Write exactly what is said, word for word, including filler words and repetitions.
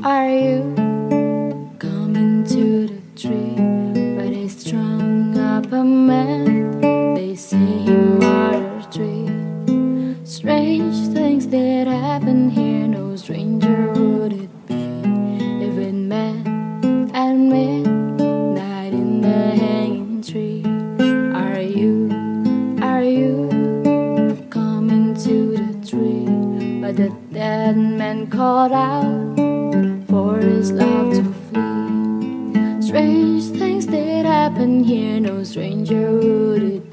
Are you coming to the tree where they strung up a man? They say he murdered three. Strange things that happen here, no stranger would it be if it met at midnight in the hanging tree. Are you, are you coming to the tree where the dead man called out for his love to flee? Strange things that happen here, no stranger would it